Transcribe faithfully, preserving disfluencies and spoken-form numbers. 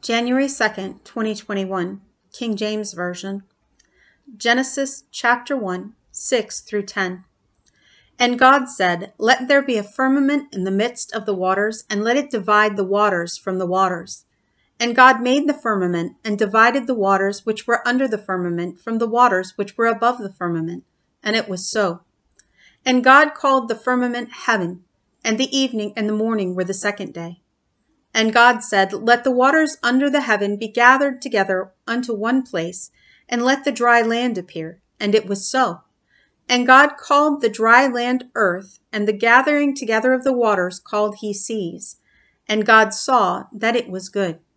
January second, twenty twenty-one, King James Version. Genesis chapter one, six through ten. And God said, Let there be a firmament in the midst of the waters, and let it divide the waters from the waters. And God made the firmament, and divided the waters which were under the firmament from the waters which were above the firmament. And it was so. And God called the firmament heaven, and the evening and the morning were the second day. And God said, Let the waters under the heaven be gathered together unto one place, and let the dry land appear. And it was so. And God called the dry land earth, and the gathering together of the waters called he seas. And God saw that it was good.